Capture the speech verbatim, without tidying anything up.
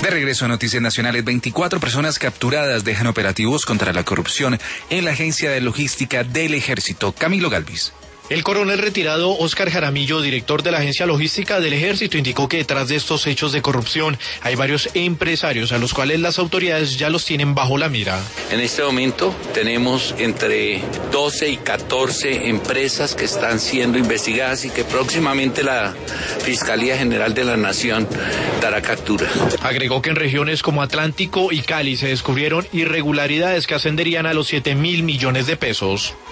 De regreso a Noticias Nacionales, veinticuatro personas capturadas dejan operativos contra la corrupción en la Agencia de Logística del Ejército. Camilo Galvis. El coronel retirado Óscar Jaramillo, director de la Agencia Logística del Ejército, indicó que detrás de estos hechos de corrupción hay varios empresarios a los cuales las autoridades ya los tienen bajo la mira. En este momento tenemos entre doce y catorce empresas que están siendo investigadas y que próximamente la Fiscalía General de la Nación dará captura. Agregó que en regiones como Atlántico y Cali se descubrieron irregularidades que ascenderían a los siete mil millones de pesos.